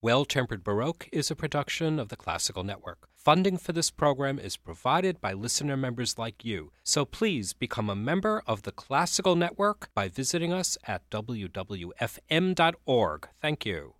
Well-Tempered Baroque is a production of the Classical Network. Funding for this program is provided by listener members like you, so please become a member of the Classical Network by visiting us at wwfm.org. Thank you.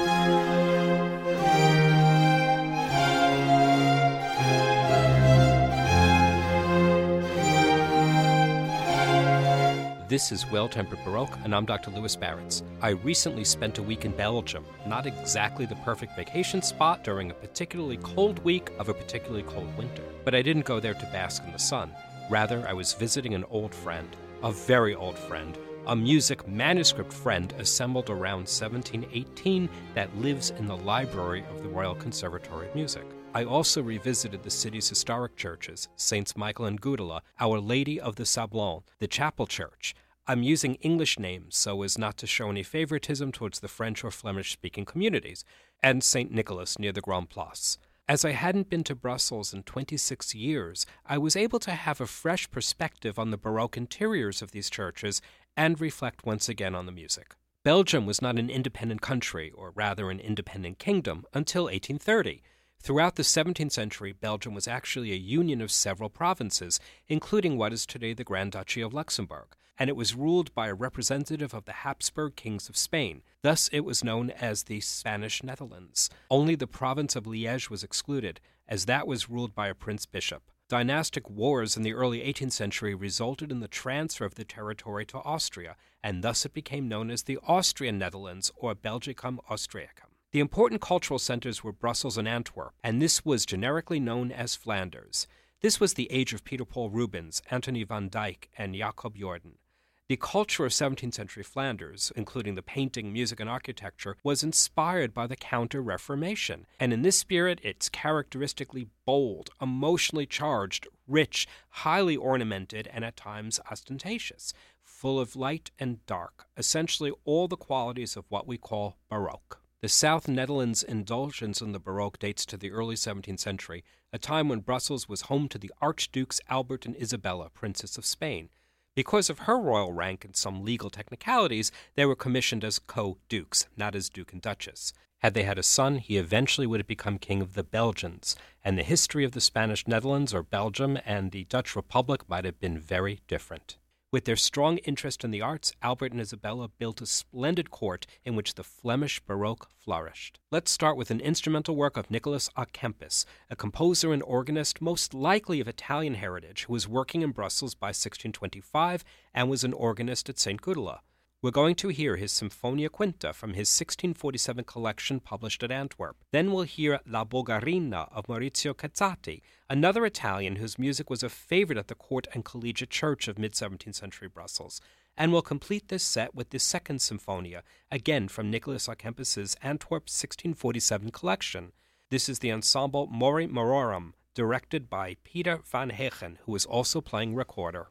This is Well-Tempered Baroque, and I'm Dr. Louis Baritz. I recently spent a week in Belgium, not exactly the perfect vacation spot during a particularly cold week of a particularly cold winter. But I didn't go there to bask in the sun. Rather, I was visiting an old friend, a very old friend, a music manuscript friend assembled around 1718 that lives in the library of the Royal Conservatory of Music. I also revisited the city's historic churches, Saints Michael and Gudula, Our Lady of the Sablon, the Chapel Church. I'm using English names so as not to show any favoritism towards the French or Flemish-speaking communities, and St. Nicholas near the Grand Place. As I hadn't been to Brussels in 26 years, I was able to have a fresh perspective on the Baroque interiors of these churches and reflect once again on the music. Belgium was not an independent country, or rather an independent kingdom, until 1830. Throughout the 17th century, Belgium was actually a union of several provinces, including what is today the Grand Duchy of Luxembourg, and it was ruled by a representative of the Habsburg kings of Spain. Thus, it was known as the Spanish Netherlands. Only the province of Liège was excluded, as that was ruled by a prince-bishop. Dynastic wars in the early 18th century resulted in the transfer of the territory to Austria, and thus it became known as the Austrian Netherlands, or Belgicum Austriacum. The important cultural centers were Brussels and Antwerp, and this was generically known as Flanders. This was the age of Peter Paul Rubens, Anthony van Dyck, and Jacob Jordan. The culture of 17th century Flanders, including the painting, music, and architecture, was inspired by the Counter-Reformation, and in this spirit it's characteristically bold, emotionally charged, rich, highly ornamented, and at times ostentatious, full of light and dark, essentially all the qualities of what we call Baroque. The South Netherlands' indulgence in the Baroque dates to the early 17th century, a time when Brussels was home to the Archdukes Albert and Isabella, Princess of Spain. Because of her royal rank and some legal technicalities, they were commissioned as co-dukes, not as duke and duchess. Had they had a son, he eventually would have become king of the Belgians, and the history of the Spanish Netherlands, or Belgium, and the Dutch Republic might have been very different. With their strong interest in the arts, Albert and Isabella built a splendid court in which the Flemish Baroque flourished. Let's start with an instrumental work of Nicholas à Kempis, a composer and organist most likely of Italian heritage who was working in Brussels by 1625 and was an organist at St. Gudula. We're going to hear his Sinfonia Quinta from his 1647 collection published at Antwerp. Then we'll hear La Bulgarina of Maurizio Cazzati, another Italian whose music was a favorite at the court and collegiate church of mid-17th century Brussels. And we'll complete this set with the second Sinfonia, again from Nicholas à Kempis's Antwerp 1647 collection. This is the ensemble Mori Mororum, directed by Peter van Heegen, who is also playing recorder.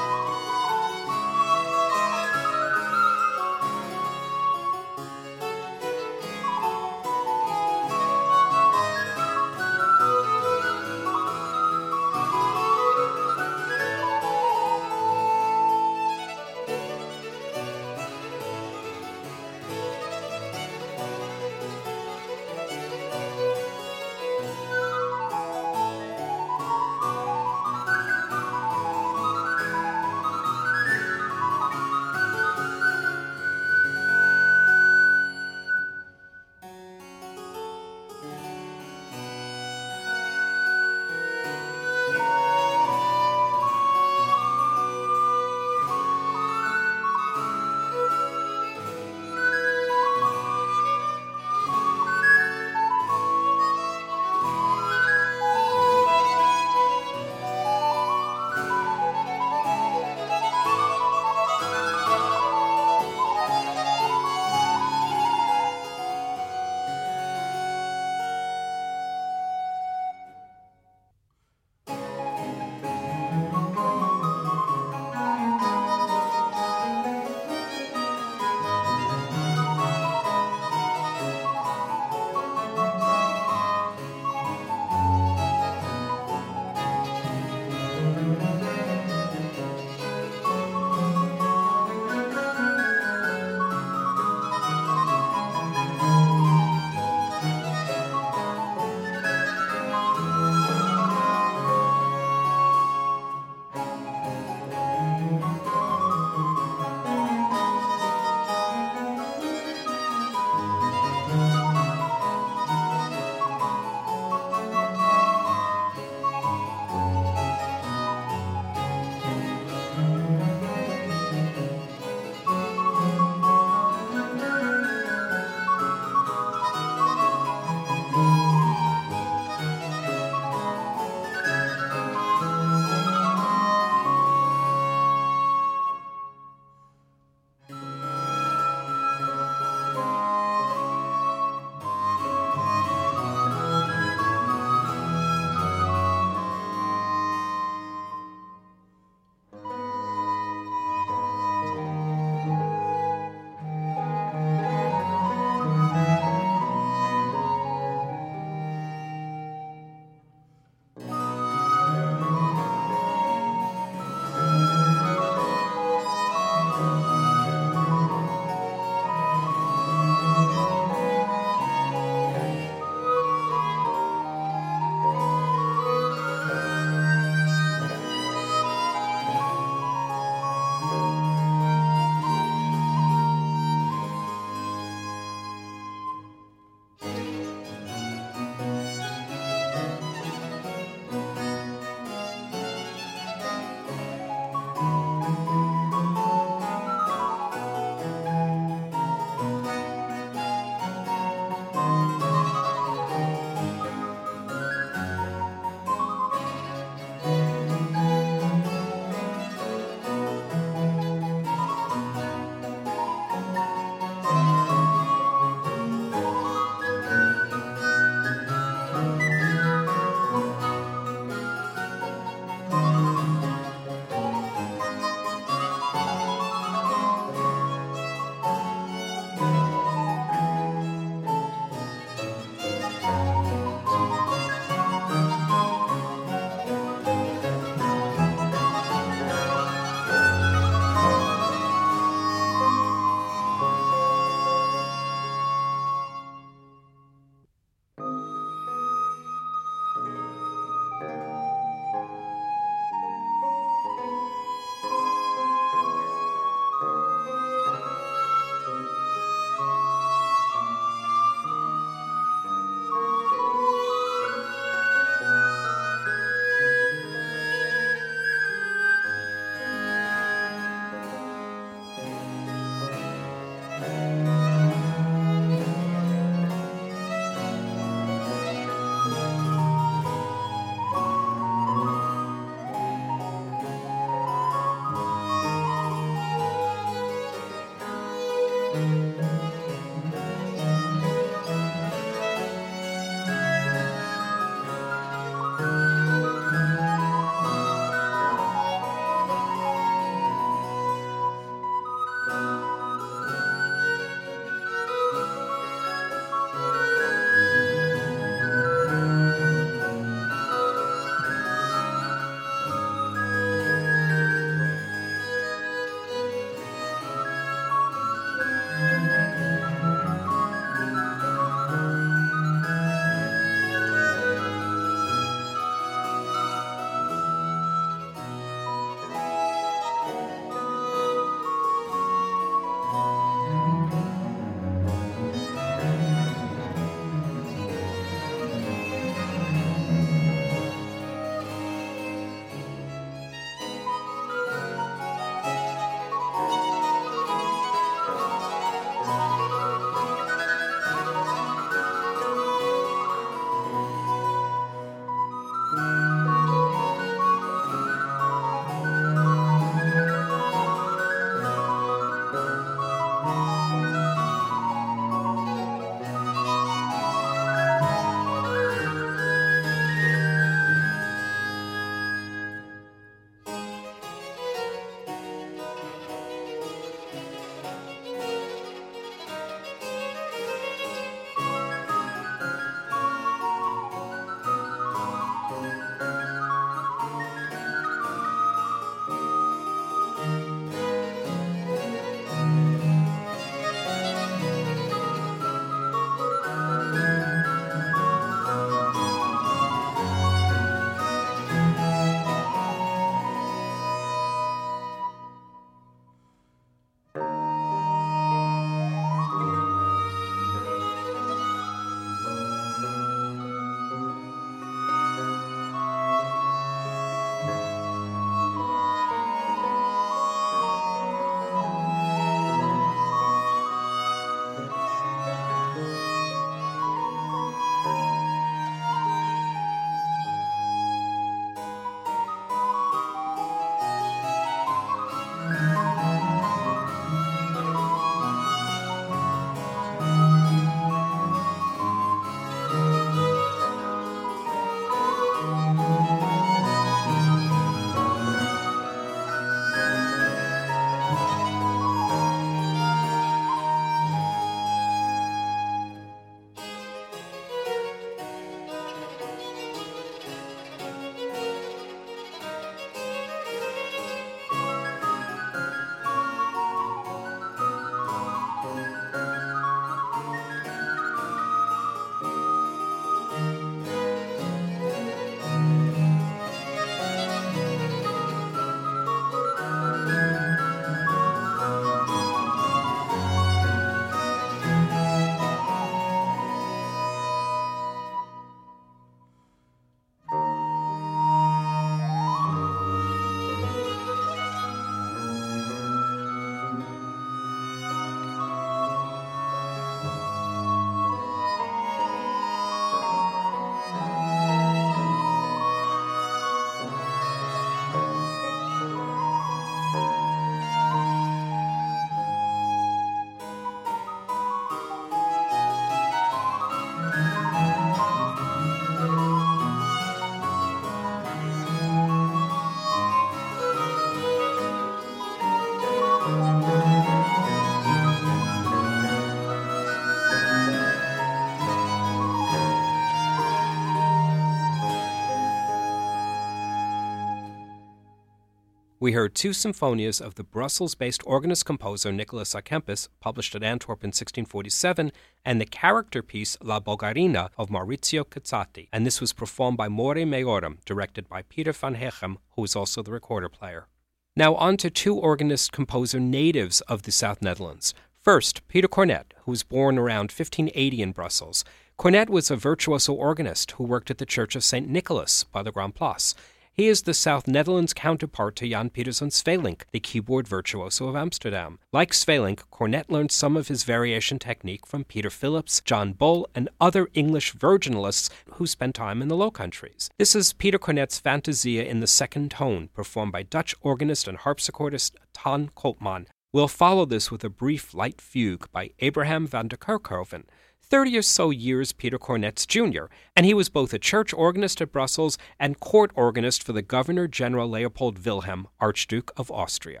We heard two symphonias of the Brussels-based organist-composer Nicholas à Kempis, published at Antwerp in 1647, and the character piece La Bulgarina of Maurizio Cazzati, and this was performed by More Meorum, directed by Peter van Hechem, who was also the recorder player. Now on to two organist-composer natives of the South Netherlands. First, Peter Cornet, who was born around 1580 in Brussels. Cornet was a virtuoso organist who worked at the Church of St. Nicholas by the Grand Place. He is the South Netherlands counterpart to Jan Pieterszoon Sweelinck, the keyboard virtuoso of Amsterdam. Like Sweelinck, Cornet learned some of his variation technique from Peter Phillips, John Bull, and other English virginalists who spent time in the Low Countries. This is Peter Cornet's Fantasia in the second tone, performed by Dutch organist and harpsichordist Ton Koopman. We'll follow this with a brief light fugue by Abraham van der Kerkhoven, 30 or so years Peter Cornet's junior, and he was both a church organist at Brussels and court organist for the Governor-General Leopold Wilhelm, Archduke of Austria.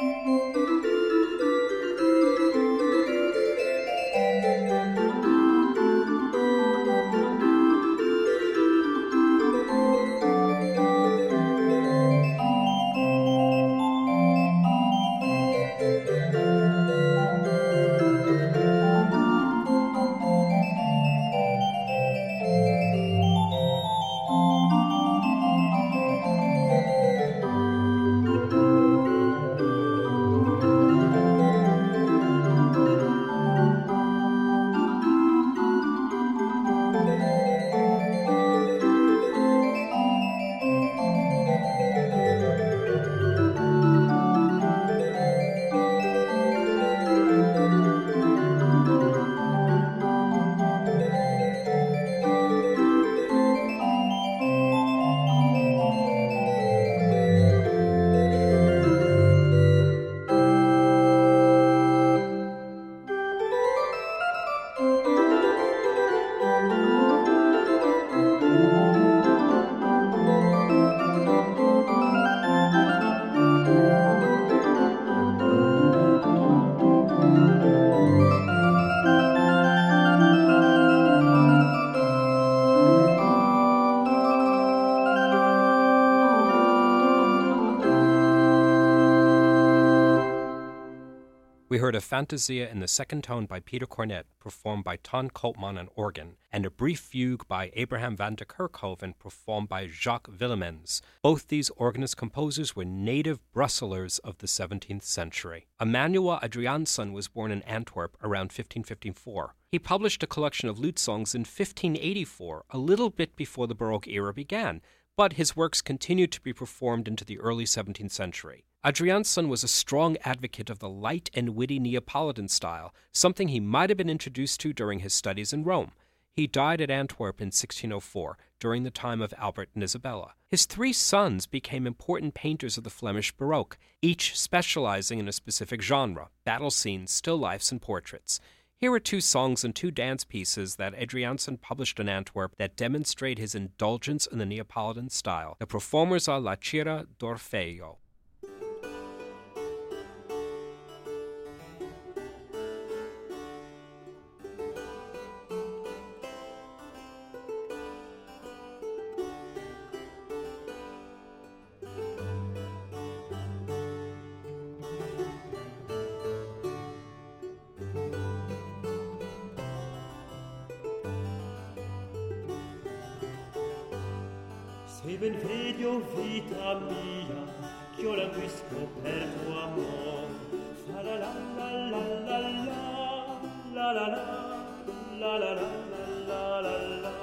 We heard a Fantasia in the second tone by Peter Cornet, performed by Ton Koopman on organ, and a brief fugue by Abraham van der Kerkhoven, performed by Jacques Willemens. Both these organist-composers were native Brusselaars of the 17th century. Emmanuel Adriaanson was born in Antwerp around 1554. He published a collection of lute songs in 1584, a little bit before the Baroque era began, but his works continued to be performed into the early 17th century. Adriaanson was a strong advocate of the light and witty Neapolitan style, something he might have been introduced to during his studies in Rome. He died at Antwerp in 1604, during the time of Albert and Isabella. His three sons became important painters of the Flemish Baroque, each specializing in a specific genre: battle scenes, still lifes, and portraits. Here are two songs and two dance pieces that Adriaanson published in Antwerp that demonstrate his indulgence in the Neapolitan style. The performers are La Cira d'Orfeo. Se ben vedo vita mia, ch'io languisco per tuo amor. Fa la la la la la la la la la la la la la la.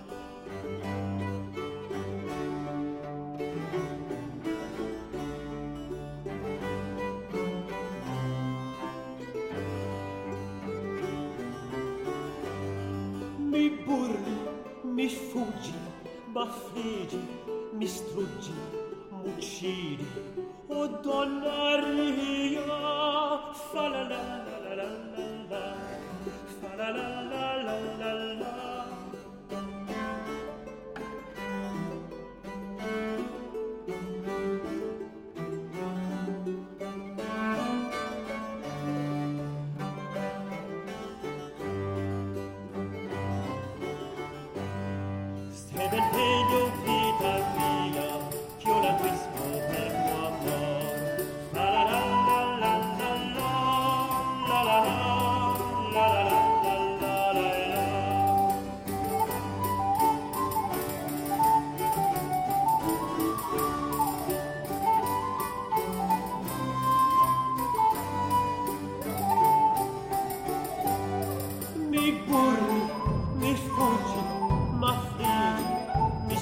Mi burli, mi fuggi, m'affliggi, mi struggi, m'uccidi, o donna ria, fa la la la la la la, fa la la la la la la. Se ben vedo vita mia, ch'io languisco per tuo amor. Fa la la la la la la la la la la la la la. Mi burli, mi fuggi, m'affliggi, mi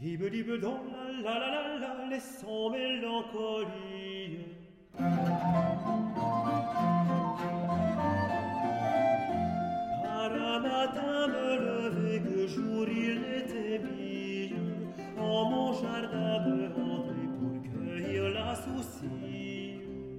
Tibedibedon, la la la la, les sans mélancolie. Par un matin me lever, que jour il n'était mis, en mon jardin me rentrer pour cueillir la soucie.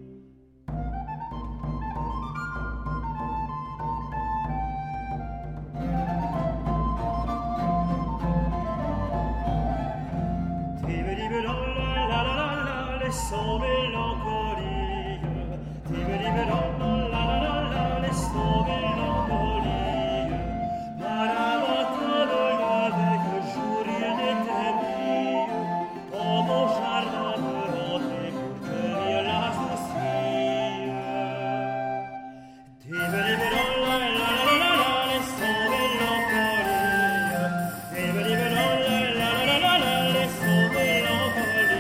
Sans mélancolie, tibedibedon, la la la la, les sans mélancolie. Par un matin me lever, que jour il n'était mis, en mon jardin me rentrer pour cueillir la soucie. Tibedibedon, la la la la la, les sans mélancolie, tibedibedon, la la la la la, les sans mélancolie.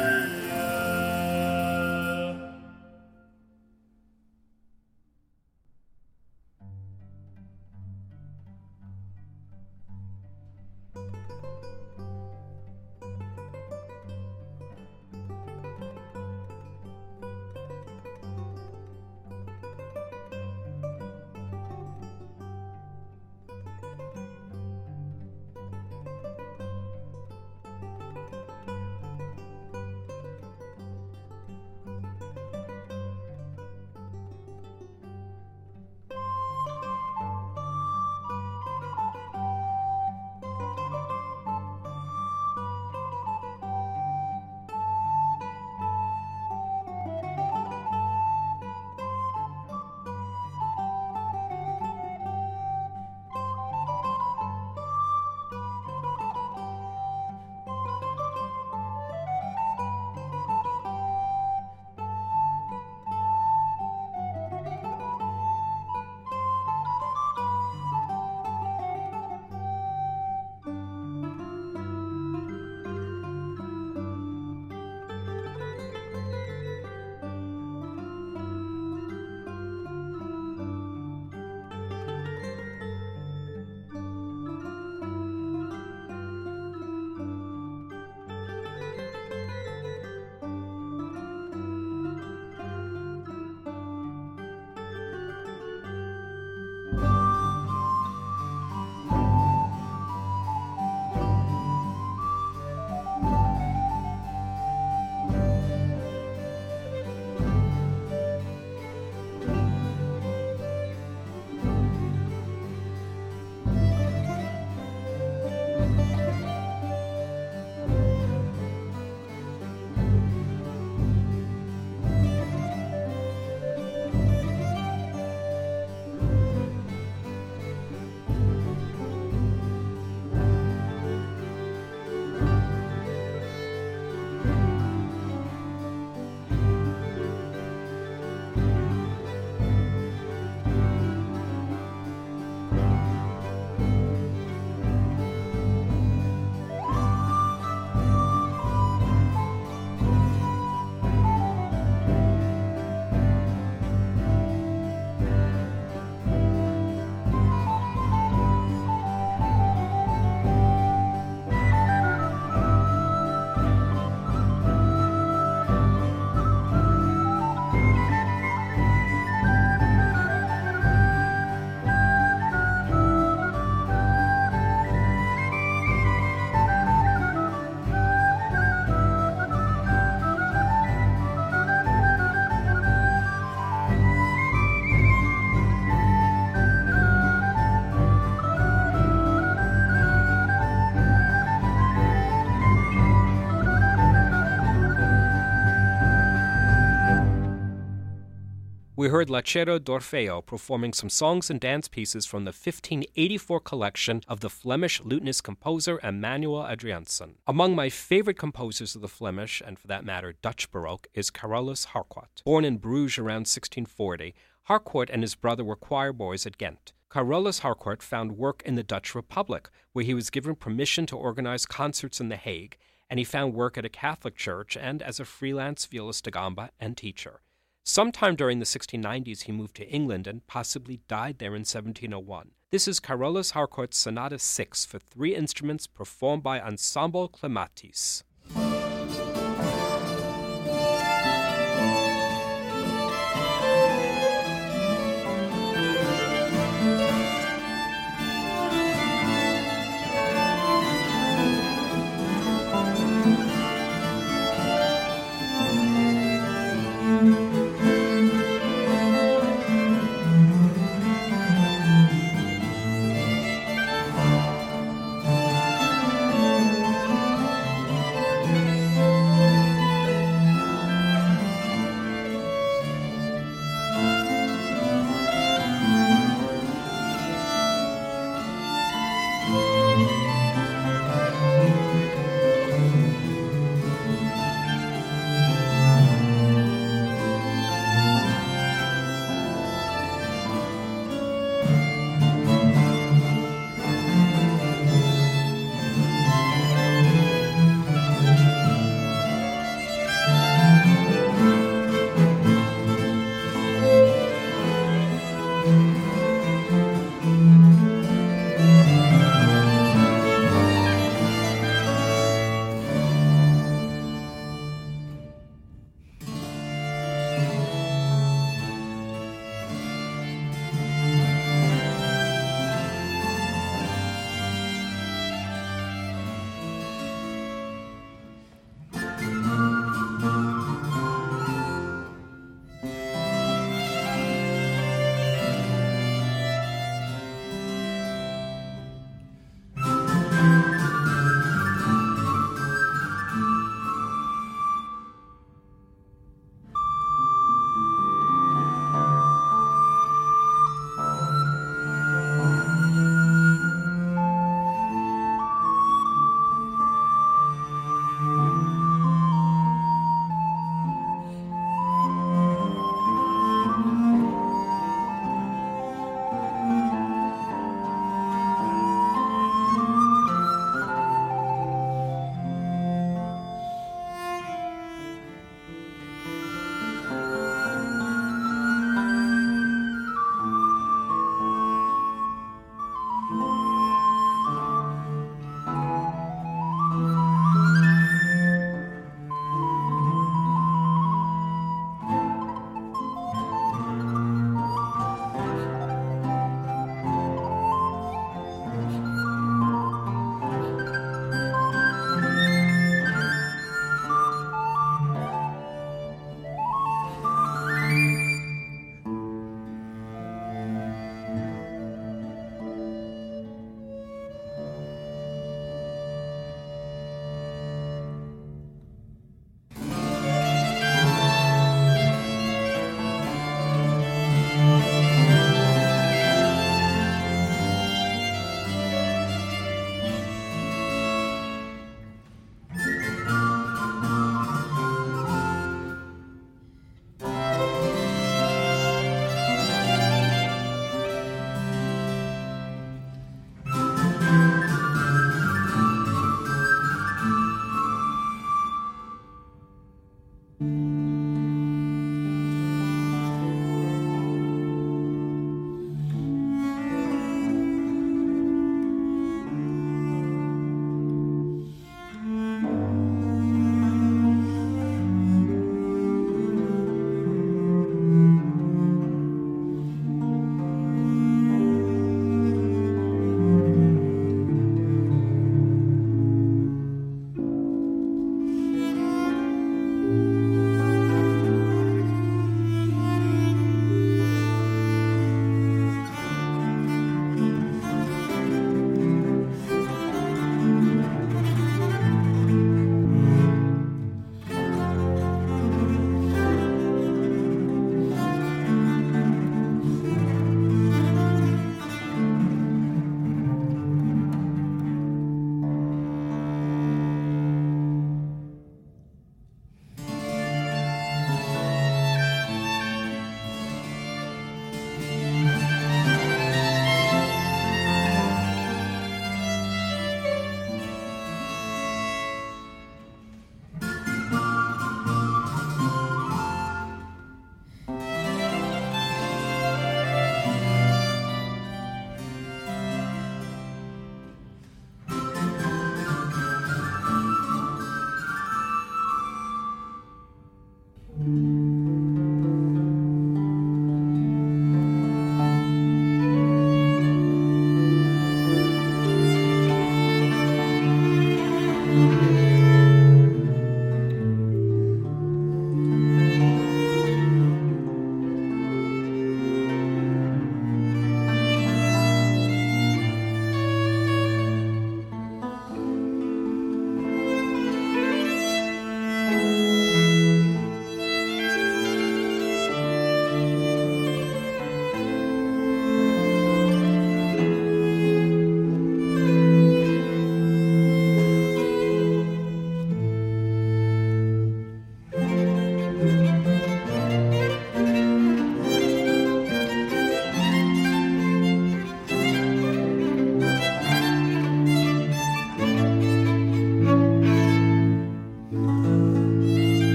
We heard Lachero d'Orfeo performing some songs and dance pieces from the 1584 collection of the Flemish lutenist composer Emmanuel Adriaensen. Among my favorite composers of the Flemish, and for that matter Dutch Baroque, is Carolus Harcourt. Born in Bruges around 1640, Harcourt and his brother were choir boys at Ghent. Carolus Harcourt found work in the Dutch Republic, where he was given permission to organize concerts in The Hague, and he found work at a Catholic church and as a freelance violist da gamba and teacher. Sometime during the 1690s, he moved to England and possibly died there in 1701. This is Carolus Harcourt's Sonata 6 for 3 instruments performed by Ensemble Clematis.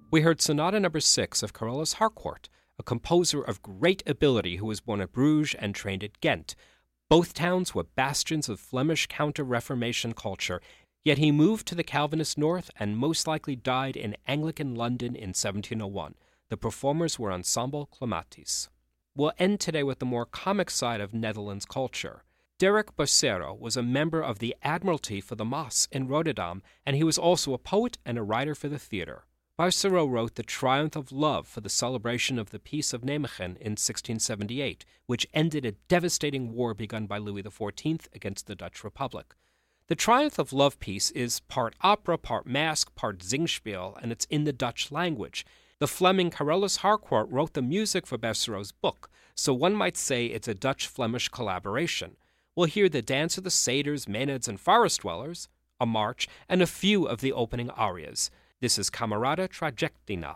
We heard Sonata No. 6 of Carolus Harcourt, a composer of great ability who was born at Bruges and trained at Ghent. Both towns were bastions of Flemish counter-Reformation culture, yet he moved to the Calvinist north and most likely died in Anglican London in 1701. The performers were Ensemble Clematis. We'll end today with the more comic side of Netherlands culture. Dirk Bossero was a member of the Admiralty for the Maas in Rotterdam, and he was also a poet and a writer for the theater. Bossero wrote The Triumph of Love for the celebration of the Peace of Nijmegen in 1678, which ended a devastating war begun by Louis XIV against the Dutch Republic. The Triumph of Love piece is part opera, part masque, part Singspiel, and it's in the Dutch language. The Fleming Carolus Harcourt wrote the music for Bossero's book, so one might say it's a Dutch-Flemish collaboration. We'll hear the Dance of the Satyrs, Maenads, and Forest Dwellers, a march, and a few of the opening arias. This is Camerata Trajectina.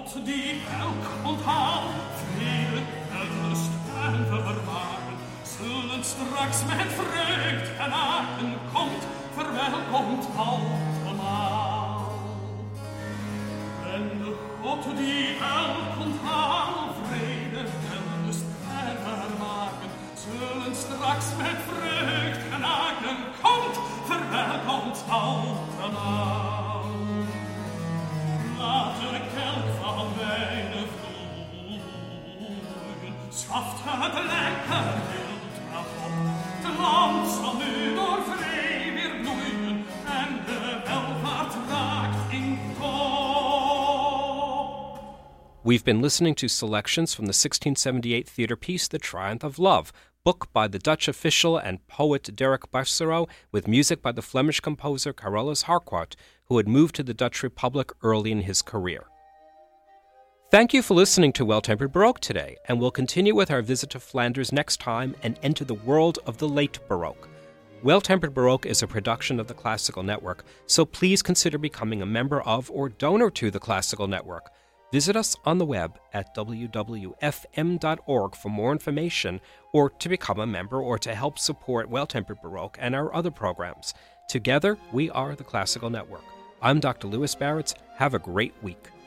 Gott die Elk und Hall, Frieden, Ernst, en vermaken, zullen straks met vreugd en aken komt, verwelkomt allemaal. En de God die Elk und Hall, Frieden, Ernst, en vermaken, zullen straks met vreugd en aken komt, verwelkomt allemaal. Laat de kelk van mijn vloeien, schaft het lekker wild op. Het land zal nu door vrede weer bloeien en de welvaart raakt in kop. We've been listening to selections from the 1678 theater piece The Triumph of Love, book by the Dutch official and poet Derek Barcero, with music by the Flemish composer Carolus Harquart, who had moved to the Dutch Republic early in his career. Thank you for listening to Well-Tempered Baroque today, and we'll continue with our visit to Flanders next time and enter the world of the late Baroque. Well-Tempered Baroque is a production of the Classical Network, so please consider becoming a member of or donor to the Classical Network. Visit us on the web at www.fm.org for more information, or to become a member or to help support Well-Tempered Baroque and our other programs. Together, we are the Classical Network. I'm Dr. Louis Baritz. Have a great week.